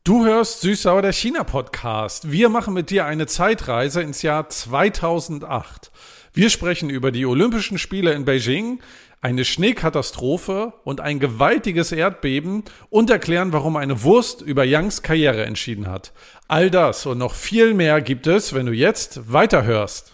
Du hörst Süß-Sauer, der China-Podcast. Wir machen mit dir eine Zeitreise ins Jahr 2008. Wir sprechen über die Olympischen Spiele in Beijing, eine Schneekatastrophe und ein gewaltiges Erdbeben und erklären, warum eine Wurst über Yangs Karriere entschieden hat. All das und noch viel mehr gibt es, wenn du jetzt weiterhörst.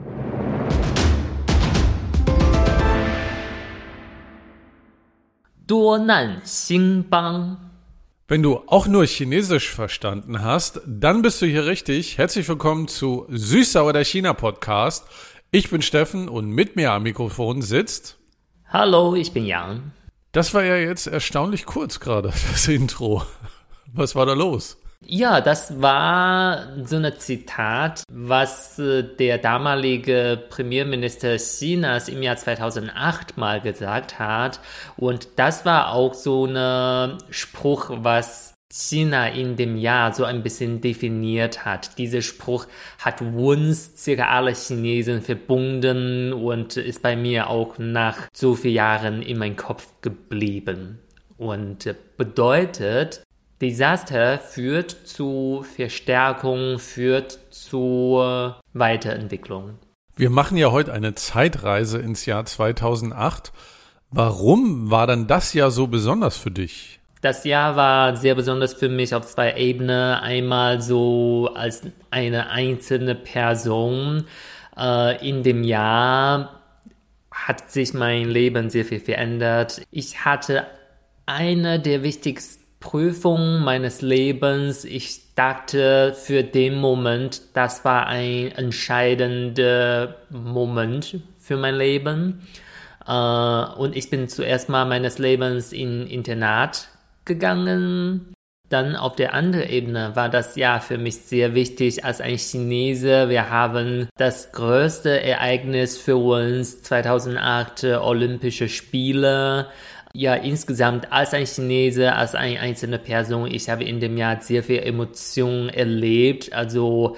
Wenn du auch nur Chinesisch verstanden hast, dann bist du hier richtig. Herzlich willkommen zu Süß-Sauer, der China-Podcast. Ich bin Steffen und mit mir am Mikrofon sitzt... Hallo, ich bin Yang. Das war ja jetzt erstaunlich kurz gerade, das Intro. Was war da los? Ja, das war so ein Zitat, was der damalige Premierminister Chinas im Jahr 2008 mal gesagt hat. Und das war auch so ein Spruch, was China in dem Jahr so ein bisschen definiert hat. Dieser Spruch hat uns circa alle Chinesen verbunden und ist bei mir auch nach so vielen Jahren in meinem Kopf geblieben. Und bedeutet, Desaster führt zu Verstärkung, führt zu Weiterentwicklung. Wir machen ja heute eine Zeitreise ins Jahr 2008. Warum war dann das Jahr so besonders für dich? Das Jahr war sehr besonders für mich auf zwei Ebenen. Einmal so als eine einzelne Person. In dem Jahr hat sich mein Leben sehr viel verändert. Ich hatte eine der wichtigsten Prüfungen meines Lebens. Ich dachte für den Moment, das war ein entscheidender Moment für mein Leben. Und ich bin zuerst mal meines Lebens in Internat gegangen. Dann auf der anderen Ebene war das Jahr für mich sehr wichtig als ein Chinese. Wir haben das größte Ereignis für uns, 2008 Olympische Spiele. Ja, insgesamt als ein Chinese, als eine einzelne Person, ich habe in dem Jahr sehr viel Emotionen erlebt. Also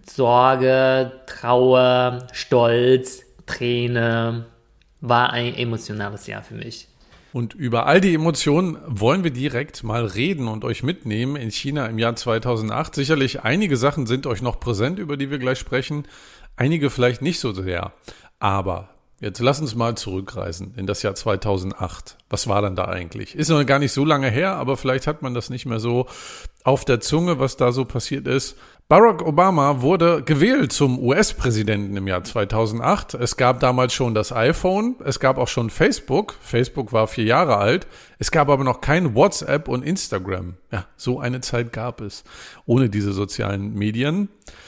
Sorge, Trauer, Stolz, Tränen. War ein emotionales Jahr für mich. Und über all die Emotionen wollen wir direkt mal reden und euch mitnehmen in China im Jahr 2008. Sicherlich einige Sachen sind euch noch präsent, über die wir gleich sprechen. Einige vielleicht nicht so sehr. Aber jetzt lass uns mal zurückreisen in das Jahr 2008. Was war denn da eigentlich? Ist noch gar nicht so lange her, aber vielleicht hat man das nicht mehr so auf der Zunge, was da so passiert ist. Barack Obama wurde gewählt zum US-Präsidenten im Jahr 2008. Es gab damals schon das iPhone, es gab auch schon Facebook. Facebook war 4 Jahre alt. Es gab aber noch kein WhatsApp und Instagram. Ja, so eine Zeit gab es ohne diese sozialen Medien.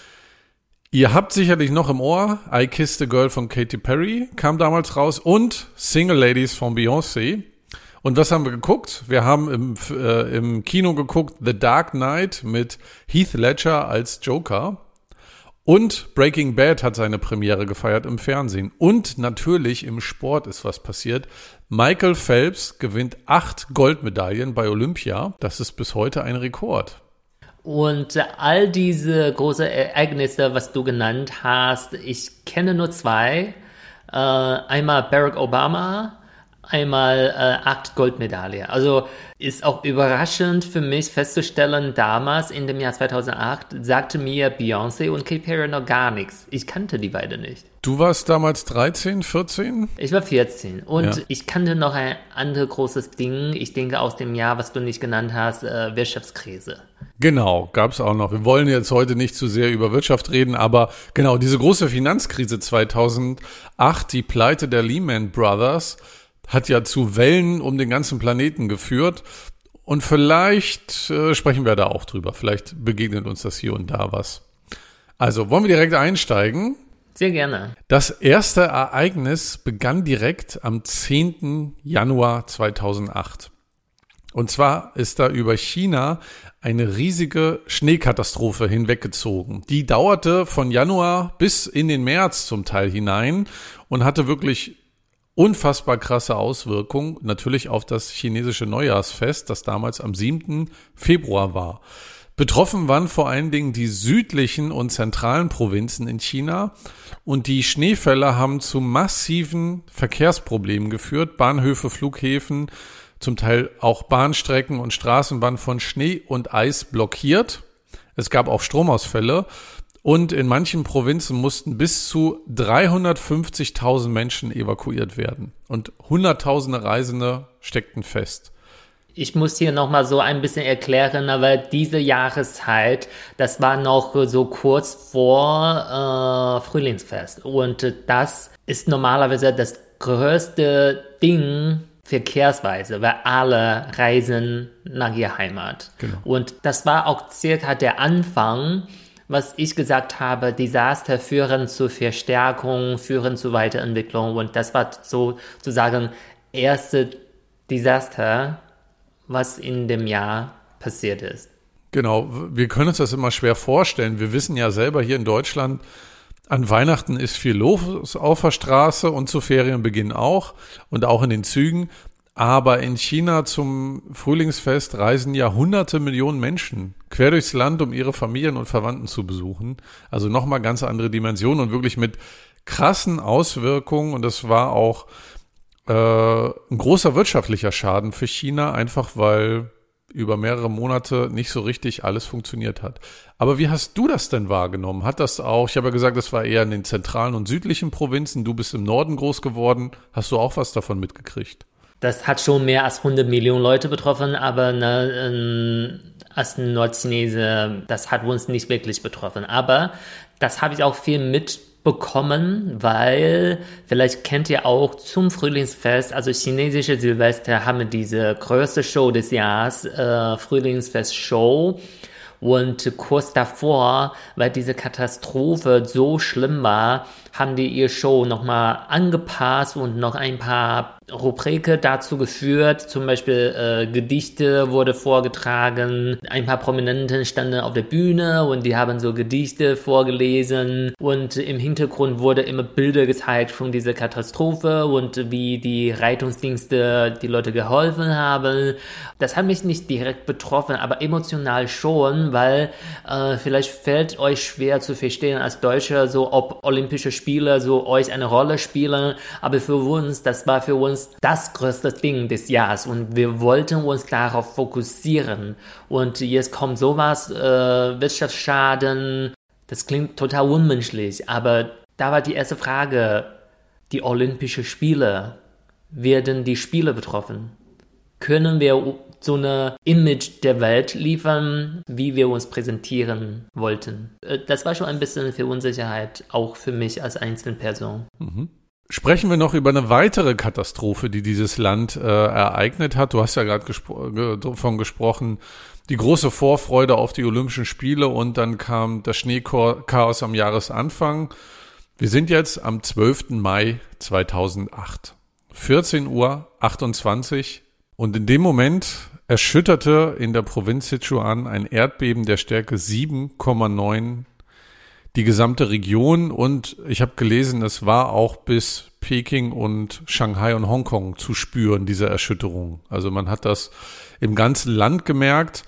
Ihr habt sicherlich noch im Ohr, I Kissed a Girl von Katy Perry kam damals raus und Single Ladies von Beyoncé. Und was haben wir geguckt? Wir haben im Kino geguckt The Dark Knight mit Heath Ledger als Joker. Und Breaking Bad hat seine Premiere gefeiert im Fernsehen. Und natürlich im Sport ist was passiert. Michael Phelps gewinnt 8 Goldmedaillen bei Olympia. Das ist bis heute ein Rekord. Und all diese großen Ereignisse, was du genannt hast, ich kenne nur 2. Einmal Barack Obama, einmal 8 Goldmedaillen. Also ist auch überraschend für mich festzustellen, damals in dem Jahr 2008 sagte mir Beyoncé und Katy Perry noch gar nichts. Ich kannte die beide nicht. Du warst damals 13, 14? Ich war 14 und ich kannte noch ein anderes großes Ding, ich denke aus dem Jahr, was du nicht genannt hast, Wirtschaftskrise. Genau, gab es auch noch. Wir wollen jetzt heute nicht zu sehr über Wirtschaft reden, aber genau, diese große Finanzkrise 2008, die Pleite der Lehman Brothers, hat ja zu Wellen um den ganzen Planeten geführt. Und vielleicht sprechen wir da auch drüber. Vielleicht begegnet uns das hier und da was. Also, wollen wir direkt einsteigen? Sehr gerne. Das erste Ereignis begann direkt am 10. Januar 2008. Und zwar ist da über China eine riesige Schneekatastrophe hinweggezogen. Die dauerte von Januar bis in den März zum Teil hinein und hatte wirklich unfassbar krasse Auswirkungen, natürlich auf das chinesische Neujahrsfest, das damals am 7. Februar war. Betroffen waren vor allen Dingen die südlichen und zentralen Provinzen in China und die Schneefälle haben zu massiven Verkehrsproblemen geführt. Bahnhöfe, Flughäfen, zum Teil auch Bahnstrecken und Straßenbahnen von Schnee und Eis blockiert. Es gab auch Stromausfälle und in manchen Provinzen mussten bis zu 350.000 Menschen evakuiert werden und Hunderttausende Reisende steckten fest. Ich muss hier nochmal so ein bisschen erklären, aber diese Jahreszeit, das war noch so kurz vor Frühlingsfest. Und das ist normalerweise das größte Ding verkehrsweise, weil alle reisen nach ihrer Heimat. Genau. Und das war auch circa der Anfang, was ich gesagt habe, Desaster führen zu Verstärkung, führen zu Weiterentwicklung. Und das war sozusagen erste Desaster, was in dem Jahr passiert ist. Genau, wir können uns das immer schwer vorstellen. Wir wissen ja selber hier in Deutschland, an Weihnachten ist viel los auf der Straße und zu Ferienbeginn auch und auch in den Zügen. Aber in China zum Frühlingsfest reisen ja hunderte Millionen Menschen quer durchs Land, um ihre Familien und Verwandten zu besuchen. Also nochmal ganz andere Dimensionen und wirklich mit krassen Auswirkungen. Und das war auch ein großer wirtschaftlicher Schaden für China, einfach weil über mehrere Monate nicht so richtig alles funktioniert hat. Aber wie hast du das denn wahrgenommen? Hat das auch, ich habe ja gesagt, das war eher in den zentralen und südlichen Provinzen, du bist im Norden groß geworden, hast du auch was davon mitgekriegt? Das hat schon mehr als 100 Millionen Leute betroffen, aber als Nordchinese, das hat uns nicht wirklich betroffen. Aber das habe ich auch viel mitbekommen, weil vielleicht kennt ihr auch zum Frühlingsfest, also chinesische Silvester haben diese größte Show des Jahres, Frühlingsfest-Show. Und kurz davor, weil diese Katastrophe so schlimm war, haben die ihr Show nochmal angepasst und noch ein paar Rubriken dazu geführt. Zum Beispiel Gedichte wurde vorgetragen. Ein paar Prominenten standen auf der Bühne und die haben so Gedichte vorgelesen. Und im Hintergrund wurde immer Bilder gezeigt von dieser Katastrophe und wie die Rettungsdienste die Leute geholfen haben. Das hat mich nicht direkt betroffen, aber emotional schon, weil vielleicht fällt euch schwer zu verstehen als Deutscher, so ob Olympische Spiele so euch eine Rolle spielen, aber für uns, das war für uns das größte Ding des Jahres und wir wollten uns darauf fokussieren und jetzt kommt sowas, Wirtschaftsschaden, das klingt total unmenschlich, aber da war die erste Frage, die Olympischen Spiele, werden die Spiele betroffen? Können wir so eine Image der Welt liefern, wie wir uns präsentieren wollten. Das war schon ein bisschen für Unsicherheit, auch für mich als Einzelperson. Mhm. Sprechen wir noch über eine weitere Katastrophe, die dieses Land ereignet hat. Du hast ja gerade davon gesprochen, die große Vorfreude auf die Olympischen Spiele und dann kam das Schneechaos am Jahresanfang. Wir sind jetzt am 12. Mai 2008, 14:28 Uhr und in dem Moment erschütterte in der Provinz Sichuan ein Erdbeben der Stärke 7,9 die gesamte Region und ich habe gelesen, es war auch bis Peking und Shanghai und Hongkong zu spüren, diese Erschütterung. Also man hat das im ganzen Land gemerkt.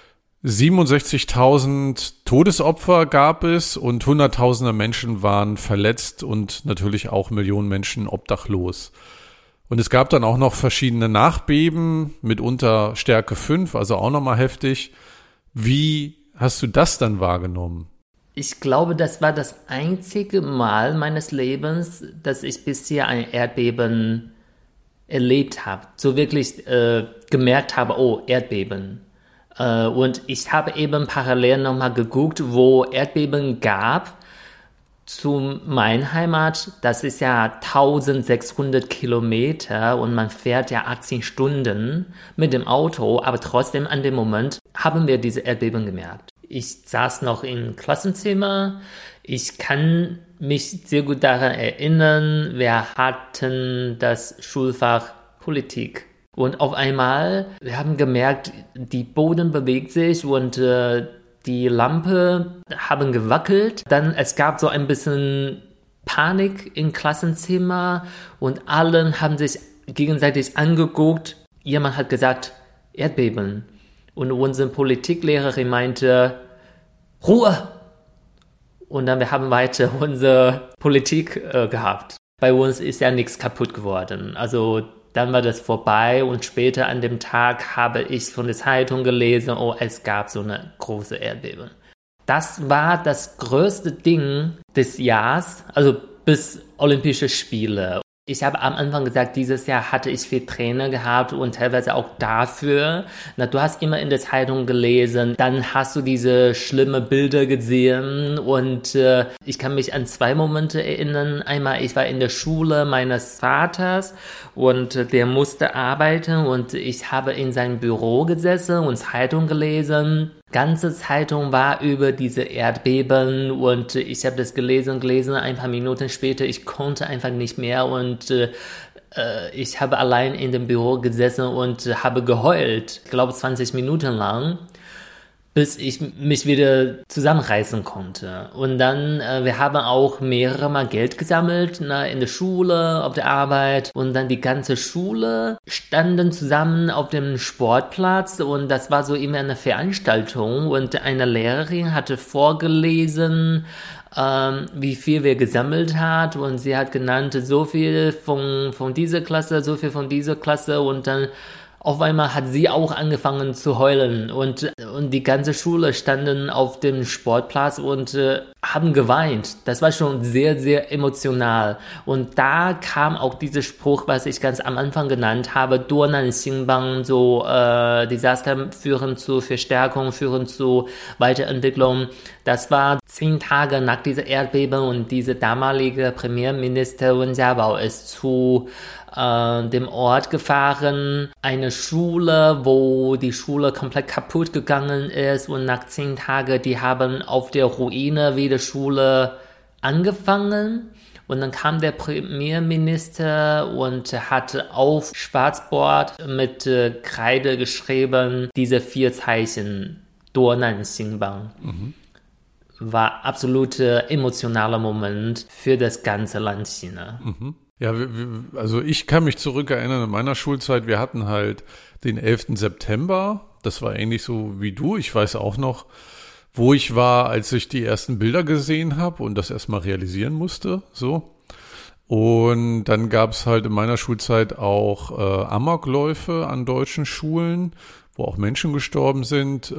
67.000 Todesopfer gab es und Hunderttausende Menschen waren verletzt und natürlich auch Millionen Menschen obdachlos. Und es gab dann auch noch verschiedene Nachbeben, mitunter Stärke 5, also auch nochmal heftig. Wie hast du das dann wahrgenommen? Ich glaube, das war das einzige Mal meines Lebens, dass ich bisher ein Erdbeben erlebt habe. So wirklich gemerkt habe, oh, Erdbeben. Und ich habe eben parallel nochmal geguckt, wo Erdbeben gab. Zu meiner Heimat, das ist ja 1600 Kilometer und man fährt ja 18 Stunden mit dem Auto, aber trotzdem an dem Moment haben wir diese Erdbeben gemerkt. Ich saß noch im Klassenzimmer, ich kann mich sehr gut daran erinnern, wir hatten das Schulfach Politik. Und auf einmal, wir haben gemerkt, die Boden bewegt sich und die Lampe haben gewackelt. Dann es gab so ein bisschen Panik im Klassenzimmer und alle haben sich gegenseitig angeguckt. Jemand hat gesagt, Erdbeben. Und unsere Politiklehrerin meinte, Ruhe. Und dann wir haben weiter unsere Politik gehabt. Bei uns ist ja nichts kaputt geworden. Also dann war das vorbei und später an dem Tag habe ich von der Zeitung gelesen, oh, es gab so eine große Erdbeben. Das war das größte Ding des Jahres, also bis Olympische Spiele. Ich habe am Anfang gesagt, dieses Jahr hatte ich viel Tränen gehabt und teilweise auch dafür. Du hast immer in der Zeitung gelesen, dann hast du diese schlimmen Bilder gesehen und ich kann mich an 2 Momente erinnern. Einmal, ich war in der Schule meines Vaters und der musste arbeiten und ich habe in seinem Büro gesessen und Zeitung gelesen. Ganze Zeitung war über diese Erdbeben und ich habe das gelesen, ein paar Minuten später, ich konnte einfach nicht mehr und ich habe allein in dem Büro gesessen und habe geheult, ich glaube 20 Minuten lang, bis ich mich wieder zusammenreißen konnte. Und dann, wir haben auch mehrere Mal Geld gesammelt, in der Schule, auf der Arbeit. Und dann die ganze Schule standen zusammen auf dem Sportplatz und das war so immer eine Veranstaltung. Und eine Lehrerin hatte vorgelesen, wie viel wir gesammelt hat und sie hat genannt, so viel von dieser Klasse, so viel von dieser Klasse und dann auf einmal hat sie auch angefangen zu heulen und die ganze Schule standen auf dem Sportplatz und haben geweint. Das war schon sehr, sehr emotional. Und da kam auch dieser Spruch, was ich ganz am Anfang genannt habe, Durnan Xinbang, so Desaster führen zu Verstärkung, führen zu Weiterentwicklung. Das war 10 Tage nach dieser Erdbeben und diese damalige Premierminister Wen Jiabao ist zu dem Ort gefahren, eine Schule, wo die Schule komplett kaputt gegangen ist und nach 10 Tagen, die haben auf der Ruine wieder Schule angefangen und dann kam der Premierminister und hat auf Schwarzbord mit Kreide geschrieben, diese 4 Zeichen, Durnan Xinbang. War absoluter emotionaler Moment für das ganze Land China. Ja, also ich kann mich zurückerinnern in meiner Schulzeit, wir hatten halt den 11. September, das war ähnlich so wie du, ich weiß auch noch, wo ich war, als ich die ersten Bilder gesehen habe und das erstmal realisieren musste, so. Und dann gab es halt in meiner Schulzeit auch Amokläufe an deutschen Schulen, wo auch Menschen gestorben sind.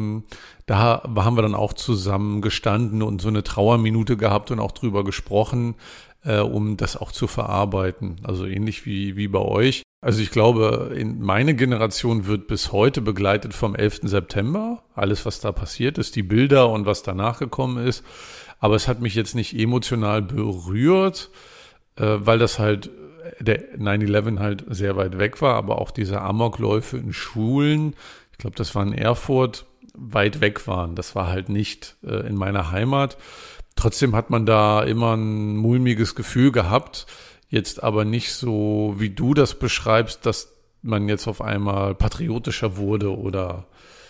Da haben wir dann auch zusammen gestanden und so eine Trauerminute gehabt und auch drüber gesprochen, um das auch zu verarbeiten. Also ähnlich wie bei euch. Also ich glaube, meine Generation wird bis heute begleitet vom 11. September. Alles, was da passiert ist, die Bilder und was danach gekommen ist. Aber es hat mich jetzt nicht emotional berührt, weil das halt der 9/11 halt sehr weit weg war. Aber auch diese Amokläufe in Schulen, ich glaube, das war in Erfurt, weit weg waren. Das war halt nicht in meiner Heimat. Trotzdem hat man da immer ein mulmiges Gefühl gehabt, jetzt aber nicht so, wie du das beschreibst, dass man jetzt auf einmal patriotischer wurde oder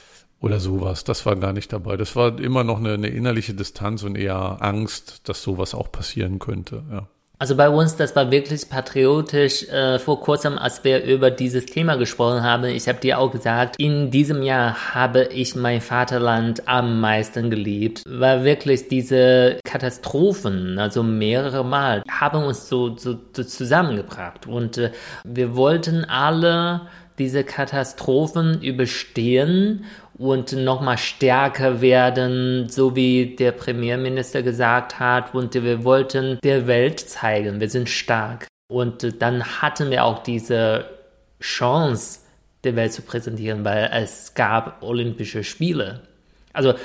sowas. Das war gar nicht dabei. Das war immer noch eine innerliche Distanz und eher Angst, dass sowas auch passieren könnte, ja. Also bei uns, das war wirklich patriotisch. Vor kurzem, als wir über dieses Thema gesprochen haben, ich habe dir auch gesagt, in diesem Jahr habe ich mein Vaterland am meisten geliebt, weil wirklich diese Katastrophen, also mehrere Mal, haben uns so zusammengebracht und wir wollten alle diese Katastrophen überstehen und nochmal stärker werden, so wie der Premierminister gesagt hat. Und wir wollten der Welt zeigen, wir sind stark. Und dann hatten wir auch diese Chance, der Welt zu präsentieren, weil es gab Olympische Spiele. Also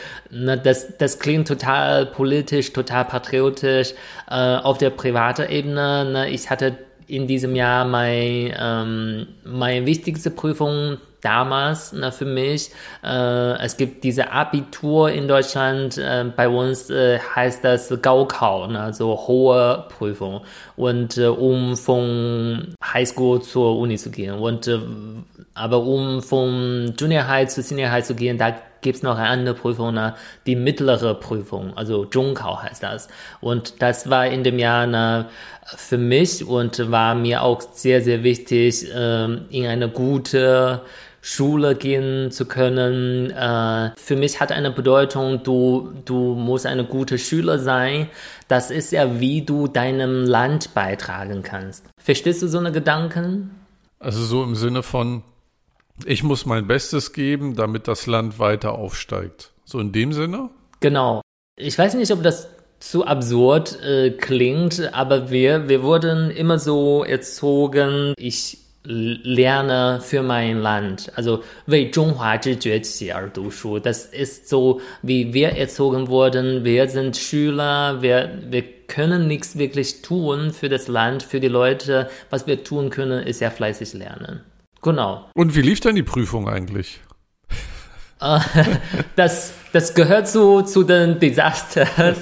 das klingt total politisch, total patriotisch. Auf der privaten Ebene, ich hatte in diesem Jahr meine wichtigste Prüfung damals für mich. Es gibt diese Abitur in Deutschland, bei uns heißt das Gaokao, also hohe Prüfung. Und um von Highschool zur Uni zu gehen. Und aber um von Junior High zu Senior High zu gehen, da gibt's noch eine andere Prüfung, die mittlere Prüfung, also Zhongkao heißt das. Und das war in dem Jahr für mich und war mir auch sehr, sehr wichtig, in eine gute Schule gehen zu können. Für mich hat eine Bedeutung, du musst eine gute Schüler sein. Das ist ja, wie du deinem Land beitragen kannst. Verstehst du so eine Gedanken? Also so im Sinne von, ich muss mein Bestes geben, damit das Land weiter aufsteigt. So in dem Sinne? Genau. Ich weiß nicht, ob das zu absurd klingt, aber wir wurden immer so erzogen, ich lerne für mein Land. Also 为中华之崛起而读书. Das ist so, wie wir erzogen wurden. Wir sind Schüler, wir können nichts wirklich tun für das Land, für die Leute. Was wir tun können, ist ja fleißig lernen. Genau. Und wie lief denn die Prüfung eigentlich? Das gehört zu den Desasters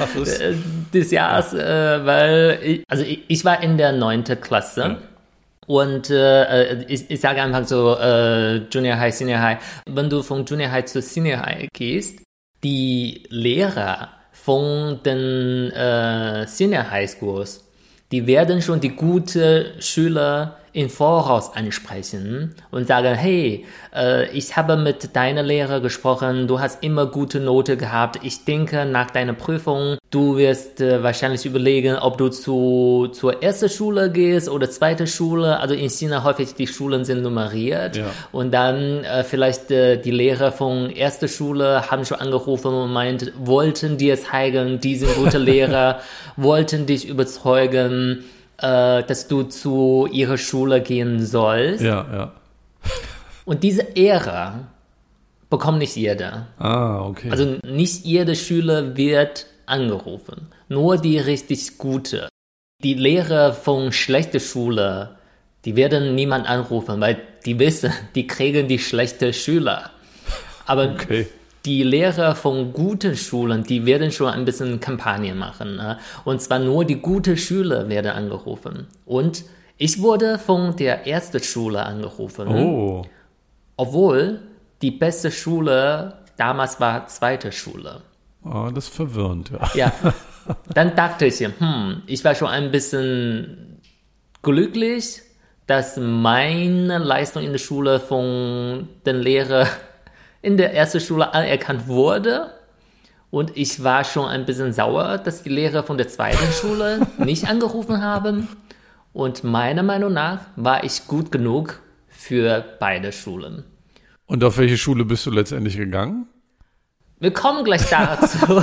des Jahres. Weil ich war in der 9. Klasse. Ja. Und ich sage einfach so, Junior High, Senior High. Wenn du von Junior High zu Senior High gehst, die Lehrer von den Senior High Schools, die werden schon die guten Schüler im Voraus ansprechen und sagen, hey, ich habe mit deiner Lehrer gesprochen, du hast immer gute Note gehabt. Ich denke, nach deiner Prüfung, du wirst wahrscheinlich überlegen, ob du zur ersten Schule gehst oder zweite Schule. Also in China häufig die Schulen sind nummeriert. Ja. Und dann vielleicht die Lehrer von erster Schule haben schon angerufen und wollten dir zeigen, die sind gute Lehrer, wollten dich überzeugen, dass du zu ihrer Schule gehen sollst. Ja. Und diese Ehre bekommt nicht jeder. Ah, okay. Also nicht jeder Schüler wird angerufen. Nur die richtig gute. Die Lehrer von schlechter Schule, die werden niemand anrufen, weil die wissen, die kriegen die schlechten Schüler. Aber die Lehrer von guten Schulen, die werden schon ein bisschen Kampagnen machen. Ne? Und zwar nur die guten Schüler werden angerufen. Und ich wurde von der ersten Schule angerufen. Oh. Obwohl die beste Schule damals war zweite Schule. Oh, das ist verwirrend, ja. Ja. Dann dachte ich, ich war schon ein bisschen glücklich, dass meine Leistung in der Schule von den Lehrern in der ersten Schule anerkannt wurde. Und ich war schon ein bisschen sauer, dass die Lehrer von der zweiten Schule nicht angerufen haben. Und meiner Meinung nach war ich gut genug für beide Schulen. Und auf welche Schule bist du letztendlich gegangen? Wir kommen gleich dazu.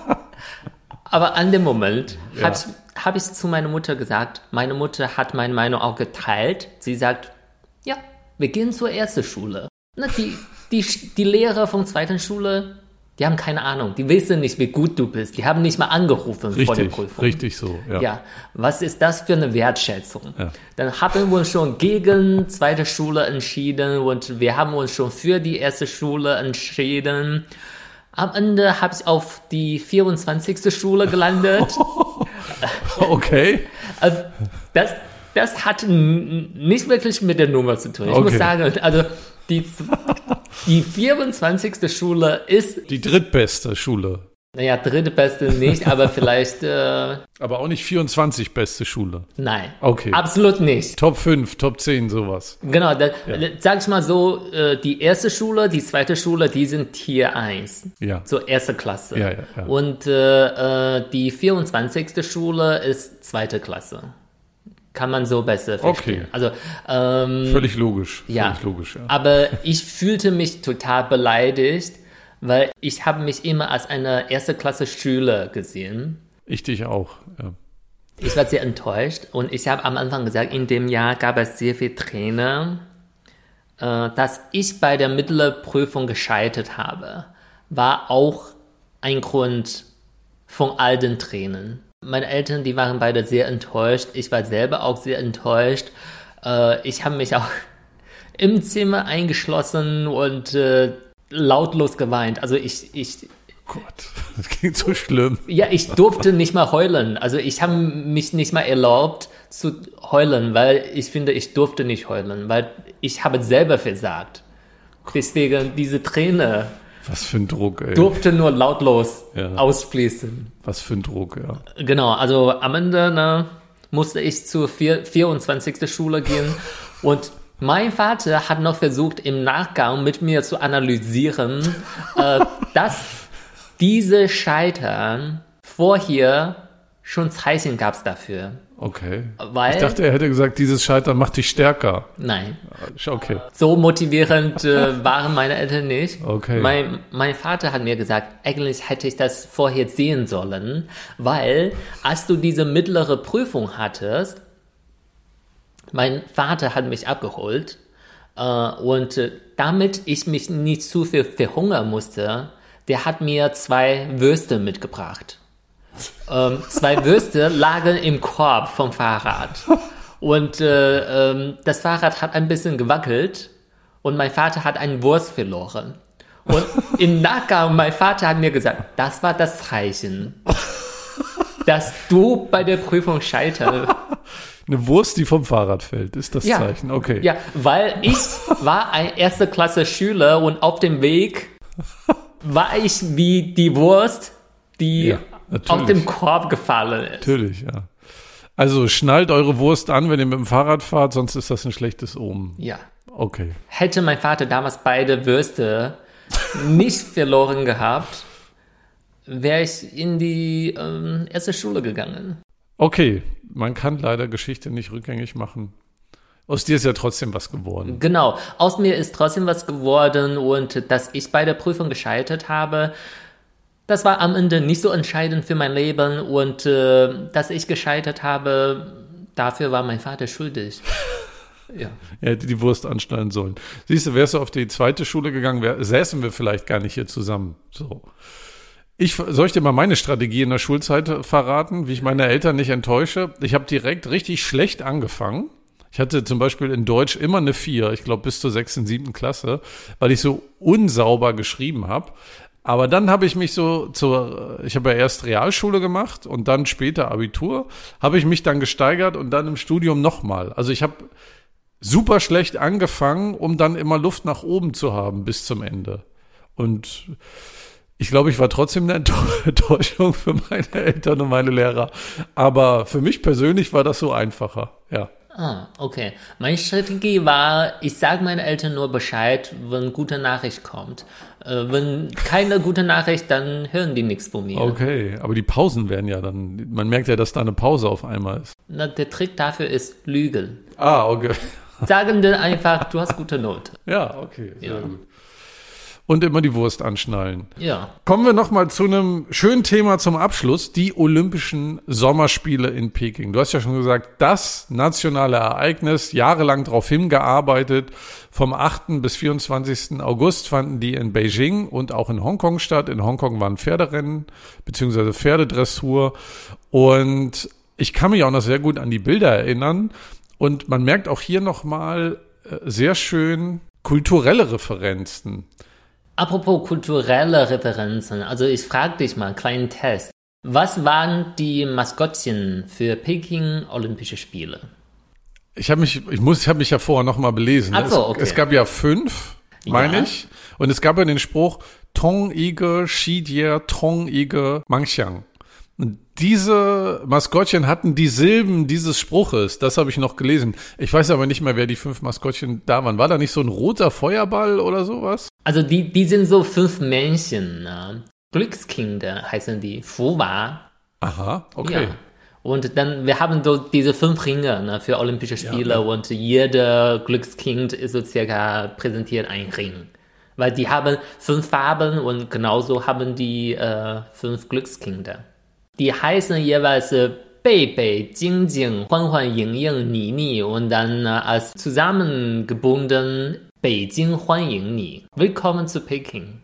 Aber an dem Moment habe ich zu meiner Mutter gesagt, meine Mutter hat meine Meinung auch geteilt. Sie sagt, ja, wir gehen zur ersten Schule. Na, die Lehrer von zweiten Schule, die haben keine Ahnung. Die wissen nicht, wie gut du bist. Die haben nicht mal angerufen vor der Prüfung. Richtig so, ja. Ja, was ist das für eine Wertschätzung? Ja. Dann haben wir uns schon gegen zweite Schule entschieden und wir haben uns schon für die erste Schule entschieden. Am Ende habe ich auf die 24. Schule gelandet. Okay. Das hat nicht wirklich mit der Nummer zu tun. Ich muss sagen, also die 24. Schule ist die drittbeste Schule. Naja, drittbeste nicht, aber vielleicht... aber auch nicht 24 beste Schule. Nein, okay. Absolut nicht. Top 5, Top 10, sowas. Genau, sag ich mal so, die erste Schule, die zweite Schule, die sind Tier 1. Ja. Zur ersten Klasse. Ja. Und die 24. Schule ist zweite Klasse. Kann man so besser verstehen. Okay. Also, völlig logisch. Ja. Völlig logisch, ja. Aber ich fühlte mich total beleidigt, weil ich habe mich immer als eine erste Klasse Schüler gesehen. Ich dich auch, ja. Ich war sehr enttäuscht und ich habe am Anfang gesagt, in dem Jahr gab es sehr viel Tränen. Dass ich bei der Mittelprüfung gescheitert habe, war auch ein Grund von all den Tränen. Meine Eltern, die waren beide sehr enttäuscht. Ich war selber auch sehr enttäuscht. Ich habe mich auch im Zimmer eingeschlossen und lautlos geweint. Also Gott, das klingt so schlimm. Ja, ich durfte nicht mal heulen. Also ich habe mich nicht mal erlaubt zu heulen, weil ich finde, ich durfte nicht heulen, weil ich habe selber versagt. Deswegen diese Träne. Was für ein Druck, ey. Durfte nur lautlos ausfließen. Was für ein Druck, ja. Genau, also am Ende musste ich zur 24. Schule gehen und mein Vater hat noch versucht, im Nachgang mit mir zu analysieren, dass diese Scheitern vorher schon Zeichen gab es dafür. Okay. Weil, Ich dachte, er hätte gesagt, dieses Scheitern macht dich stärker. nein, Okay. so motivierend waren meine Eltern nicht. Okay. Mein Vater hat mir gesagt, eigentlich hätte ich das vorher sehen sollen, weil als du diese mittlere Prüfung hattest, mein Vater hat mich abgeholt und damit ich mich nicht zu viel verhungern musste, der hat mir 2 Würste mitgebracht. 2 Würste lagen im Korb vom Fahrrad. Und das Fahrrad hat ein bisschen gewackelt und mein Vater hat einen Wurst verloren. Und im Nachgang, mein Vater hat mir gesagt, das war das Zeichen, dass du bei der Prüfung scheiterst. Eine Wurst, die vom Fahrrad fällt, ist das Zeichen. Okay. Ja, weil ich war ein erste Klasse Schüler und auf dem Weg war ich wie die Wurst, die auf dem Korb gefallen ist. Natürlich, ja. Also schnallt eure Wurst an, wenn ihr mit dem Fahrrad fahrt, sonst ist das ein schlechtes Omen. Ja. Okay. Hätte mein Vater damals beide Würste nicht verloren gehabt, wäre ich in die erste Schule gegangen. Okay, man kann leider Geschichte nicht rückgängig machen. Aus dir ist ja trotzdem was geworden. Genau, aus mir ist trotzdem was geworden und dass ich bei der Prüfung gescheitert habe, das war am Ende nicht so entscheidend für mein Leben und dass ich gescheitert habe, dafür war mein Vater schuldig. Ja. Er hätte die Wurst anschneiden sollen. Siehst du, wärst du auf die zweite Schule gegangen, säßen wir vielleicht gar nicht hier zusammen. So. Soll ich dir mal meine Strategie in der Schulzeit verraten, wie ich meine Eltern nicht enttäusche? Ich habe direkt richtig schlecht angefangen. Ich hatte zum Beispiel in Deutsch immer eine 4, ich glaube bis zur 6., 7. Klasse, weil ich so unsauber geschrieben habe. Aber dann habe ich mich ich habe ja erst Realschule gemacht und dann später Abitur, habe ich mich dann gesteigert und dann im Studium nochmal. Also ich habe super schlecht angefangen, um dann immer Luft nach oben zu haben bis zum Ende. Und ich glaube, ich war trotzdem eine Enttäuschung für meine Eltern und meine Lehrer. Aber für mich persönlich war das so einfacher, ja. Ah, okay. Meine Strategie war, ich sage meinen Eltern nur Bescheid, wenn gute Nachricht kommt. Wenn keine gute Nachricht, dann hören die nichts von mir. Okay, aber die Pausen werden ja dann, man merkt ja, dass da eine Pause auf einmal ist. Na, der Trick dafür ist Lügen. Ah, okay. Sagen dann einfach, du hast gute Note. Ja, okay, sehr Ja. gut. Und immer die Wurst anschnallen. Ja. Kommen wir nochmal zu einem schönen Thema zum Abschluss, die Olympischen Sommerspiele in Peking. Du hast ja schon gesagt, das nationale Ereignis, jahrelang darauf hingearbeitet. Vom 8. bis 24. August fanden die in Beijing und auch in Hongkong statt. In Hongkong waren Pferderennen bzw. Pferdedressur. Und ich kann mich auch noch sehr gut an die Bilder erinnern. Und man merkt auch hier nochmal sehr schön kulturelle Referenzen. Apropos kulturelle Referenzen, also ich frage dich mal, kleinen Test. Was waren die Maskottchen für Peking Olympische Spiele? Ich habe mich ja vorher nochmal belesen. Ach so, okay. Es gab ja 5, meine Ja. ich. Und es gab ja den Spruch Tong Ige, Shidier, Tong Ige, Mangxiang. Und diese Maskottchen hatten die Silben dieses Spruches. Das habe ich noch gelesen. Ich weiß aber nicht mehr, wer die 5 Maskottchen da waren. War da nicht so ein roter Feuerball oder sowas? Also die sind so 5 Männchen. Ne? Glückskinder heißen die. Fuwa. Aha, okay. Ja. Und dann, wir haben so diese 5 Ringe ne, für Olympische Spiele und jeder Glückskind ist so circa präsentiert ein Ring. Weil die haben 5 Farben und genauso haben die 5 Glückskinder. Die heißen jeweils Bei Bei, Jing Jing, Huan Huan, Ying Ying, Ni Ni und dann als zusammengebunden Beijing Huan Ying Ni. Willkommen zu Peking.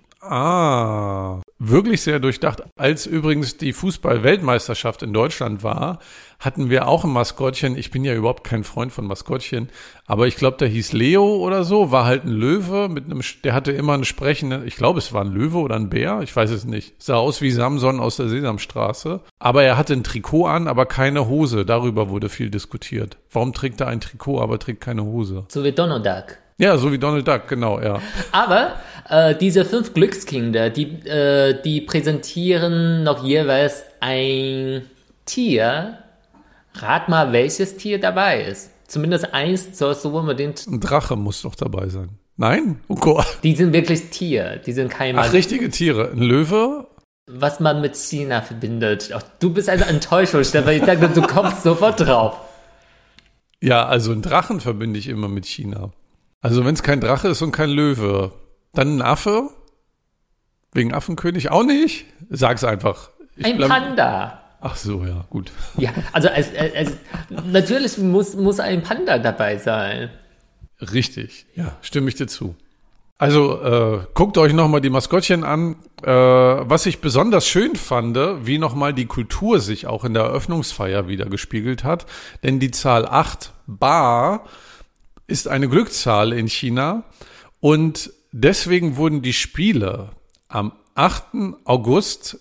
Ah, wirklich sehr durchdacht. Als übrigens die Fußball-Weltmeisterschaft in Deutschland war, hatten wir auch ein Maskottchen. Ich bin ja überhaupt kein Freund von Maskottchen, aber ich glaube, der hieß Leo oder so, war halt ein Löwe der hatte immer einen sprechenden, ich glaube, es war ein Löwe oder ein Bär, ich weiß es nicht. Sah aus wie Samson aus der Sesamstraße, aber er hatte ein Trikot an, aber keine Hose. Darüber wurde viel diskutiert. Warum trägt er ein Trikot, aber trägt keine Hose? So wie Donald Duck. Ja, so wie Donald Duck, genau, ja. Aber diese 5 Glückskinder, die präsentieren noch jeweils ein Tier. Rat mal, welches Tier dabei ist. Zumindest eins sollst du unbedingt. Ein Drache muss doch dabei sein. Nein? Oh Gott. Die sind wirklich Tier. Die sind kein Ach, richtige Tiere. Ein Löwe? was man mit China verbindet. Ach, du bist eine Enttäuschung, Stefan. Ich dachte, du kommst sofort drauf. Ja, also einen Drachen verbinde ich immer mit China. Also wenn es kein Drache ist und kein Löwe, dann ein Affe? Wegen Affenkönig auch nicht? Sag's einfach. Ein Panda. Ach so, ja, gut. Ja, also natürlich muss ein Panda dabei sein. Richtig, ja, stimme ich dir zu. Also guckt euch nochmal die Maskottchen an. Was ich besonders schön fand, wie nochmal die Kultur sich auch in der Eröffnungsfeier wieder gespiegelt hat. Denn die Zahl 8 Bar ist eine Glückszahl in China. Und deswegen wurden die Spiele am 8. August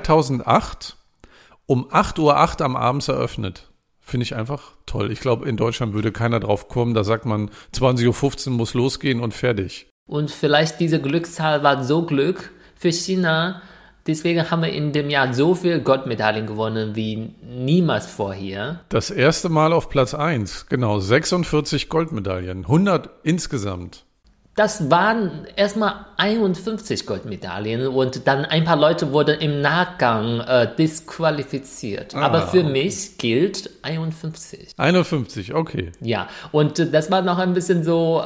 2008 um 8:08 Uhr am Abend eröffnet. Finde ich einfach toll. Ich glaube, in Deutschland würde keiner drauf kommen. Da sagt man, 20:15 Uhr muss losgehen und fertig. Und vielleicht diese Glückszahl war so Glück für China. Deswegen haben wir in dem Jahr so viele Goldmedaillen gewonnen wie niemals vorher. Das erste Mal auf Platz 1. Genau, 46 Goldmedaillen. 100 insgesamt. Das waren erstmal 51 Goldmedaillen und dann ein paar Leute wurden im Nachgang disqualifiziert. Aber für mich gilt 51. 51, okay. Ja, und das war noch ein bisschen so,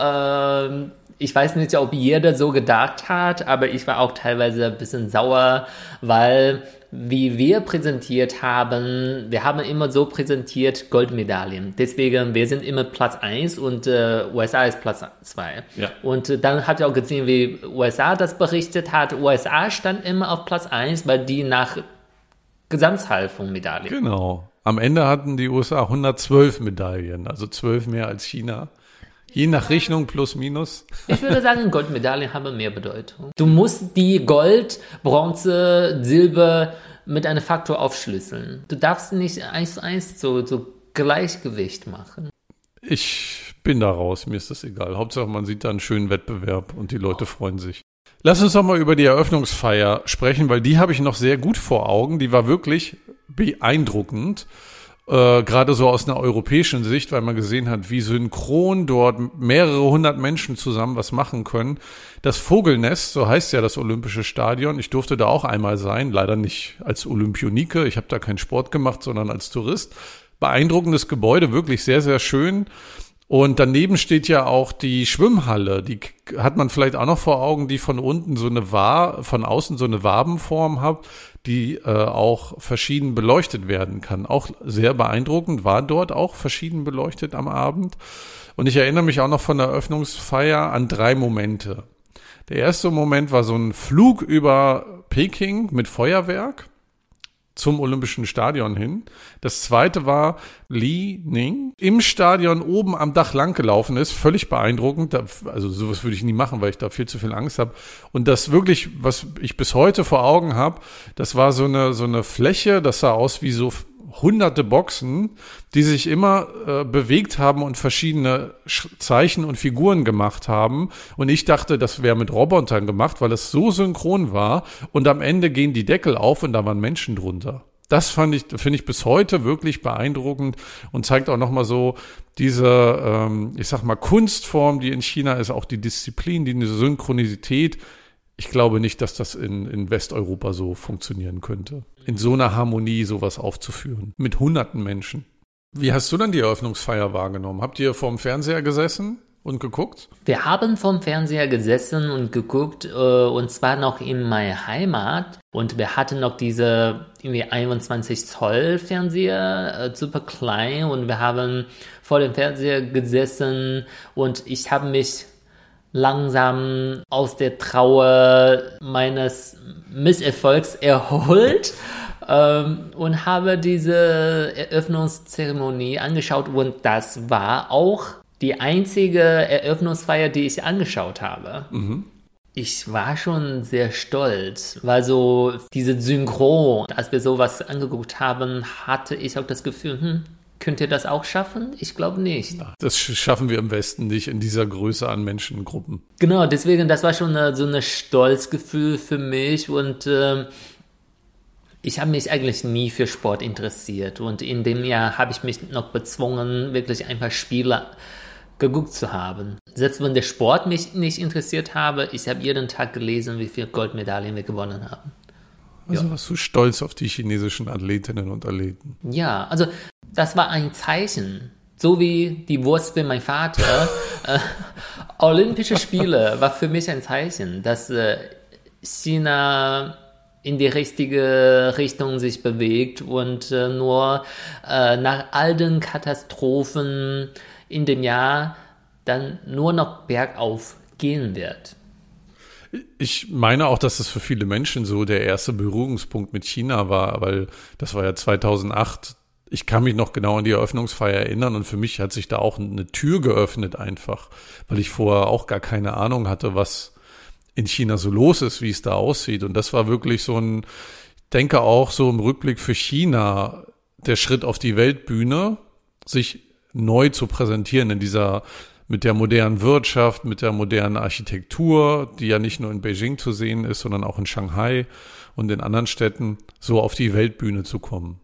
ich weiß nicht, ob jeder so gedacht hat, aber ich war auch teilweise ein bisschen sauer, weil wie wir präsentiert haben, wir haben immer so präsentiert Goldmedaillen. Deswegen, wir sind immer Platz 1 und USA ist Platz 2. Ja. Und dann habt ihr auch gesehen, wie USA das berichtet hat. USA stand immer auf Platz 1, weil die nach Gesamtzahl von Medaillen. Genau. Am Ende hatten die USA 112 Medaillen, also 12 mehr als China. Je nach Rechnung plus minus. Ich würde sagen, Goldmedaillen haben mehr Bedeutung. Du musst die Gold, Bronze, Silber mit einem Faktor aufschlüsseln. Du darfst nicht 1:1 so Gleichgewicht machen. Ich bin da raus, mir ist das egal. Hauptsache, man sieht da einen schönen Wettbewerb und die Leute freuen sich. Lass uns doch mal über die Eröffnungsfeier sprechen, weil die habe ich noch sehr gut vor Augen. Die war wirklich beeindruckend. Gerade so aus einer europäischen Sicht, weil man gesehen hat, wie synchron dort mehrere hundert Menschen zusammen was machen können. Das Vogelnest, so heißt ja das Olympische Stadion, ich durfte da auch einmal sein, leider nicht als Olympionike, ich habe da keinen Sport gemacht, sondern als Tourist. Beeindruckendes Gebäude, wirklich sehr, sehr schön. Und daneben steht ja auch die Schwimmhalle, die hat man vielleicht auch noch vor Augen, die von unten von außen so eine Wabenform hat, die auch verschieden beleuchtet werden kann. Auch sehr beeindruckend, war dort auch verschieden beleuchtet am Abend. Und ich erinnere mich auch noch von der Eröffnungsfeier an 3 Momente. Der erste Moment war so ein Flug über Peking mit Feuerwerk zum Olympischen Stadion hin. Das zweite war Li Ning im Stadion oben am Dach lang gelaufen ist. Völlig beeindruckend. Also sowas würde ich nie machen, weil ich da viel zu viel Angst habe. Und das wirklich, was ich bis heute vor Augen habe, das war so eine Fläche, das sah aus wie so hunderte Boxen, die sich immer bewegt haben und verschiedene Zeichen und Figuren gemacht haben. Und ich dachte, das wäre mit Robotern gemacht, weil es so synchron war. Und am Ende gehen die Deckel auf und da waren Menschen drunter. Das finde ich bis heute wirklich beeindruckend und zeigt auch nochmal so diese, ich sag mal, Kunstform, die in China ist, auch die Disziplin, die Synchronität. Ich glaube nicht, dass das in Westeuropa so funktionieren könnte. In so einer Harmonie sowas aufzuführen. Mit hunderten Menschen. Wie hast du dann die Eröffnungsfeier wahrgenommen? Habt ihr vorm Fernseher gesessen und geguckt? Wir haben vorm Fernseher gesessen und geguckt, und zwar noch in meiner Heimat. Und wir hatten noch diese irgendwie 21 Zoll Fernseher, super klein. Und wir haben vor dem Fernseher gesessen und ich habe mich langsam aus der Trauer meines Misserfolgs erholt und habe diese Eröffnungszeremonie angeschaut und das war auch die einzige Eröffnungsfeier, die ich angeschaut habe. Mhm. Ich war schon sehr stolz, weil so diese Synchron, als wir sowas angeguckt haben, hatte ich auch das Gefühl, könnt ihr das auch schaffen? Ich glaube nicht. Das schaffen wir im Westen nicht in dieser Größe an Menschengruppen. Genau, deswegen, das war schon so ein Stolzgefühl für mich und ich habe mich eigentlich nie für Sport interessiert und in dem Jahr habe ich mich noch bezwungen, wirklich ein paar Spiele geguckt zu haben. Selbst wenn der Sport mich nicht interessiert habe, ich habe jeden Tag gelesen, wie viele Goldmedaillen wir gewonnen haben. Also warst du stolz auf die chinesischen Athletinnen und Athleten? Ja, also das war ein Zeichen. So wie die Wurst für meinen Vater. Olympische Spiele war für mich ein Zeichen, dass China in die richtige Richtung sich bewegt und nur nach all den Katastrophen in dem Jahr dann nur noch bergauf gehen wird. Ich meine auch, dass das für viele Menschen so der erste Berührungspunkt mit China war, weil das war ja 2008. Ich kann mich noch genau an die Eröffnungsfeier erinnern und für mich hat sich da auch eine Tür geöffnet einfach, weil ich vorher auch gar keine Ahnung hatte, was in China so los ist, wie es da aussieht. Und das war wirklich so ein, ich denke auch so im Rückblick für China, der Schritt auf die Weltbühne, sich neu zu präsentieren in dieser, mit der modernen Wirtschaft, mit der modernen Architektur, die ja nicht nur in Beijing zu sehen ist, sondern auch in Shanghai und in anderen Städten, so auf die Weltbühne zu kommen.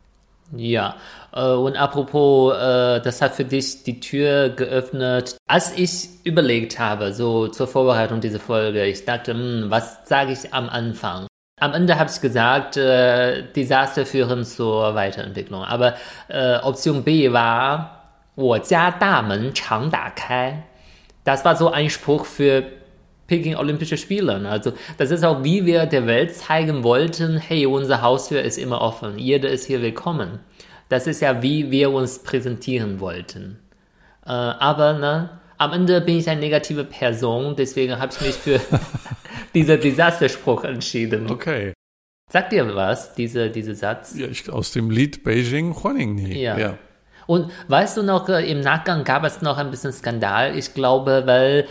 Ja, und apropos, das hat für dich die Tür geöffnet. Als ich überlegt habe, so zur Vorbereitung dieser Folge, ich dachte, was sage ich am Anfang? Am Ende habe ich gesagt, Desaster führen zur Weiterentwicklung. Aber Option B war, 我家大门常打开. Das war so ein Spruch für Peking Olympische Spiele. Also das ist auch, wie wir der Welt zeigen wollten, hey, unsere Haustür ist immer offen, jeder ist hier willkommen. Das ist ja, wie wir uns präsentieren wollten. Aber ne, am Ende bin ich eine negative Person, deswegen habe ich mich für diesen Desasterspruch entschieden. Okay. Sagt dir was, dieser Satz? Ja, aus dem Lied Beijing Huaningni. Ja. Und weißt du noch, im Nachgang gab es noch ein bisschen Skandal. Ich glaube, weil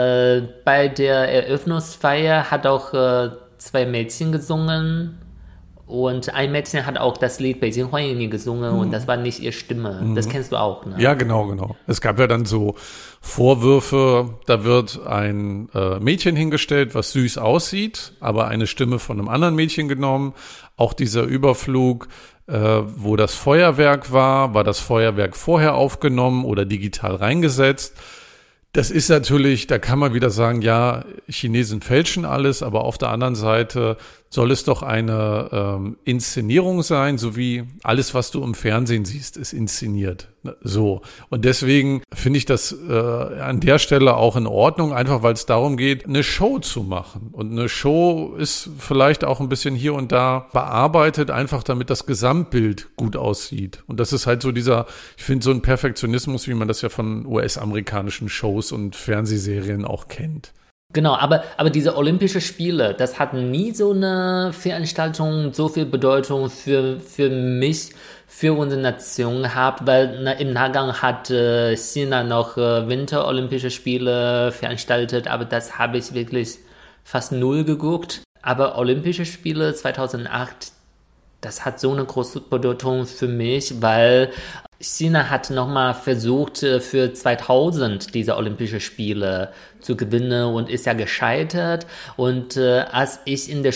bei der Eröffnungsfeier hat auch 2 Mädchen gesungen und ein Mädchen hat auch das Lied Beijing Huaningni gesungen und das war nicht ihre Stimme. Das kennst du auch, ne? Ja, genau. Es gab ja dann so Vorwürfe, da wird ein Mädchen hingestellt, was süß aussieht, aber eine Stimme von einem anderen Mädchen genommen. Auch dieser Überflug, wo das Feuerwerk war das Feuerwerk vorher aufgenommen oder digital reingesetzt. Das ist natürlich, da kann man wieder sagen, ja, Chinesen fälschen alles, aber auf der anderen Seite soll es doch eine Inszenierung sein, so wie alles, was du im Fernsehen siehst, ist inszeniert. So. Und deswegen finde ich das an der Stelle auch in Ordnung, einfach weil es darum geht, eine Show zu machen. Und eine Show ist vielleicht auch ein bisschen hier und da bearbeitet, einfach damit das Gesamtbild gut aussieht. Und das ist halt so dieser, ich finde, so ein Perfektionismus, wie man das ja von US-amerikanischen Shows und Fernsehserien auch kennt. Genau, aber diese Olympischen Spiele, das hat nie so eine Veranstaltung so viel Bedeutung für mich, für unsere Nation gehabt, weil im Nachgang hat China noch Winter-Olympische Spiele veranstaltet, aber das habe ich wirklich fast null geguckt. Aber Olympische Spiele 2008, das hat so eine große Bedeutung für mich, weil China hat nochmal versucht, für 2000 diese Olympischen Spiele zu gewinnen und ist ja gescheitert. Und als ich in der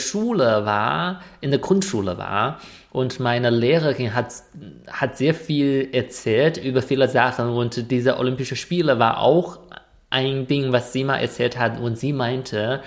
Grundschule war, und meine Lehrerin hat sehr viel erzählt über viele Sachen und diese Olympischen Spiele war auch ein Ding, was sie mal erzählt hat und sie meinte,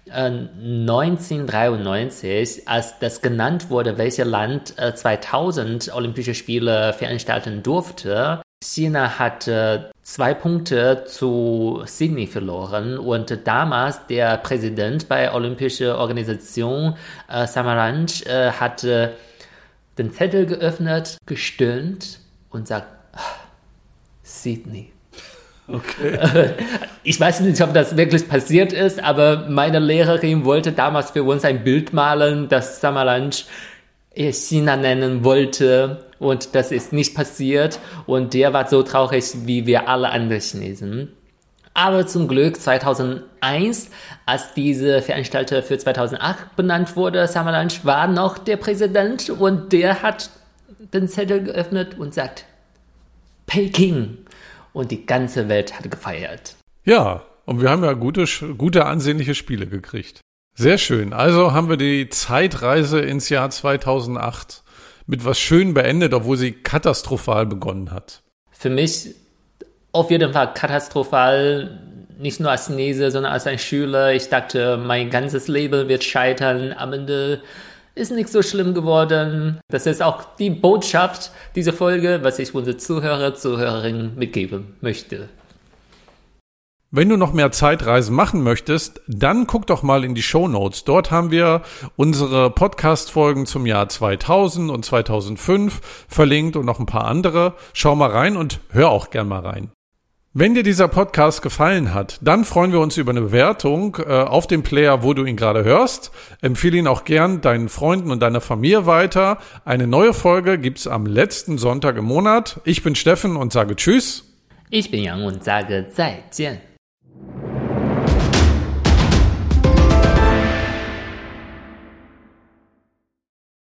1993, als das genannt wurde, welches Land 2000 Olympische Spiele veranstalten durfte, China hat 2 Punkte zu Sydney verloren und damals der Präsident bei Olympischer Organisation, Samaranch, hat den Zettel geöffnet, gestöhnt und sagt, Sydney. Okay. Ich weiß nicht, ob das wirklich passiert ist, aber meine Lehrerin wollte damals für uns ein Bild malen, das Samaranch China nennen wollte und das ist nicht passiert und der war so traurig wie wir alle anderen Chinesen. Aber zum Glück 2001, als diese Veranstalter für 2008 benannt wurde, Samaranch war noch der Präsident und der hat den Zettel geöffnet und sagt, Peking. Und die ganze Welt hat gefeiert. Ja, und wir haben ja gute ansehnliche Spiele gekriegt. Sehr schön. Also haben wir die Zeitreise ins Jahr 2008 mit was schön beendet, obwohl sie katastrophal begonnen hat. Für mich auf jeden Fall katastrophal, nicht nur als Chinese, sondern als ein Schüler. Ich dachte, mein ganzes Leben wird scheitern. Am Ende ist nicht so schlimm geworden. Das ist auch die Botschaft dieser Folge, was ich unsere Zuhörerinnen mitgeben möchte. Wenn du noch mehr Zeitreisen machen möchtest, dann guck doch mal in die Shownotes. Dort haben wir unsere Podcast-Folgen zum Jahr 2000 und 2005 verlinkt und noch ein paar andere. Schau mal rein und hör auch gern mal rein. Wenn dir dieser Podcast gefallen hat, dann freuen wir uns über eine Bewertung auf dem Player, wo du ihn gerade hörst. Empfehle ihn auch gern deinen Freunden und deiner Familie weiter. Eine neue Folge gibt's am letzten Sonntag im Monat. Ich bin Steffen und sage Tschüss. Ich bin Yang und sage 再见.